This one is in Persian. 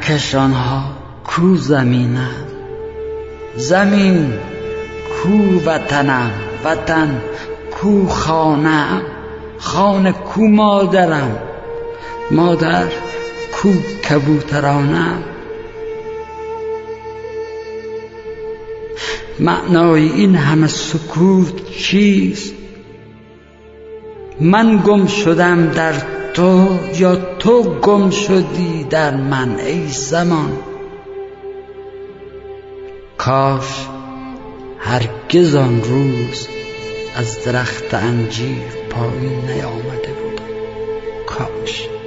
کهکشان‌ها کو زمینم، زمین کو وطنم، وطن کو خانه‌ام، خانه کو مادرم، مادر کو کبوترانم. معنای این همه سکوت چیست؟ من گم شدم در تو یا تو گم شدی در من ای زمان؟ کاش هرگز آن روز از درخت انجیر پایین نیامده بودم، کاش.